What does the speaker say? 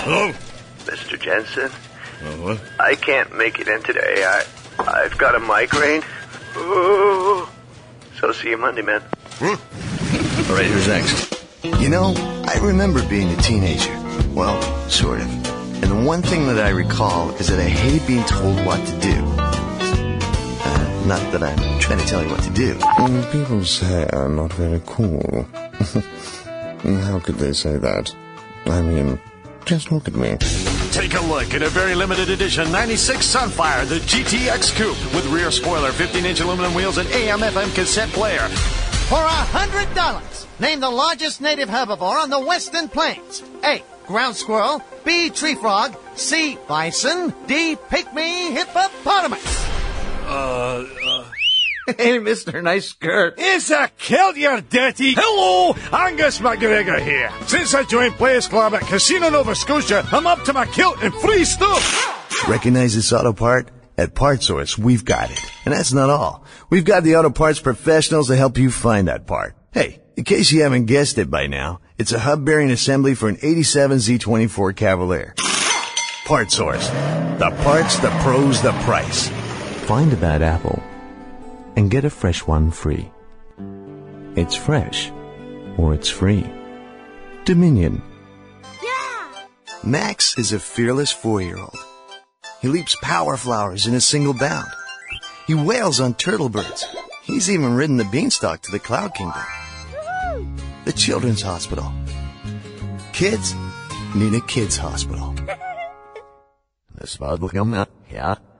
Hello? Mr. Jensen? What? I can't make it in today. I've got a migraine. Ooh. So see you Monday, man. All right, who's next? You know, I remember being a teenager. Well, sort of. And the one thing that I recall is that I hated being told what to do. Not that I'm trying to tell you what to do. People say I'm not very cool. How could they say that? I mean, just look at me. Take a look at a very limited edition 96 Sunfire, the GTX Coupe, with rear spoiler, 15-inch aluminum wheels, and AM/FM cassette player. For $100, name the largest native herbivore on the Western Plains. A, ground squirrel. B, tree frog. C, bison. D, pygmy hippopotamus. Hey, mister, nice skirt. It's a kilt, you dirty. Hello, Angus McGregor here. Since I joined Players Club at Casino Nova Scotia, I'm up to my kilt and free stuff. Recognize this auto part? At PartSource, we've got it. And that's not all. We've got the auto parts professionals to help you find that part. Hey, in case you haven't guessed it by now, it's a hub bearing assembly for an 87 Z24 Cavalier. PartSource. The parts, the pros, the price. Find a bad apple and get a fresh one free. It's fresh or it's free. Dominion. Yeah! Max is a fearless 4-year-old. He leaps power flowers in a single bound. He wails on turtle birds. He's even ridden the beanstalk to the Cloud Kingdom. The Children's Hospital. Kids need a kids' hospital. This about looking up, yeah.